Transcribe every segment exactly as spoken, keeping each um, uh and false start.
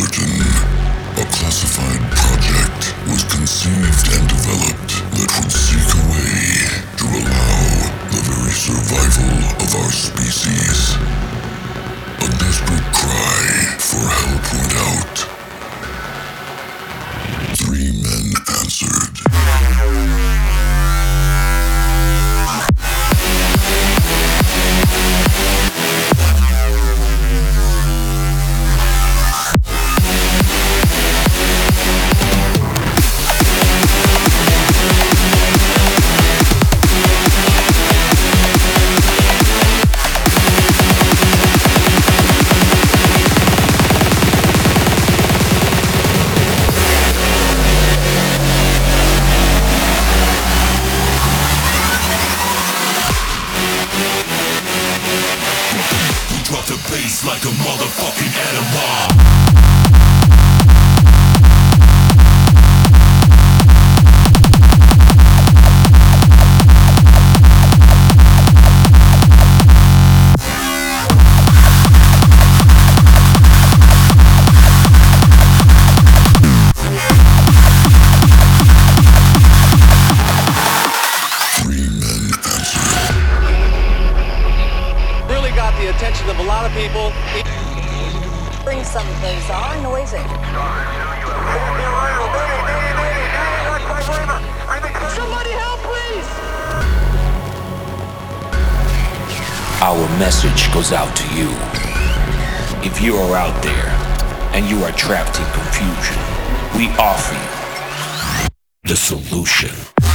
certain. A classified project was conceived and developed that would seek a way to allow the very survival of our species. A desperate cry for help went out. Three men answered. Drop the bass like a motherfucking animal. Got the attention of a lot of people. Bring some bizarre noising. Somebody help, please! Our message goes out to you. If you are out there and you are trapped in confusion, we offer you the solution.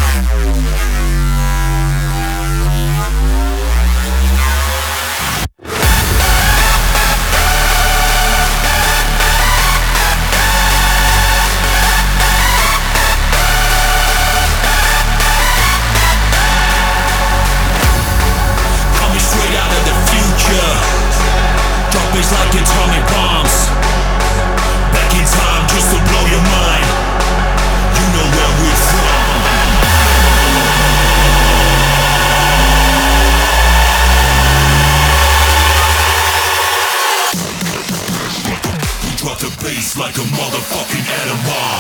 It's like atomic bombs. Back in time just to blow your mind. You know where we're from. We drop the bass like a motherfucking animal.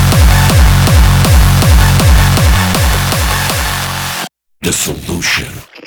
The solution.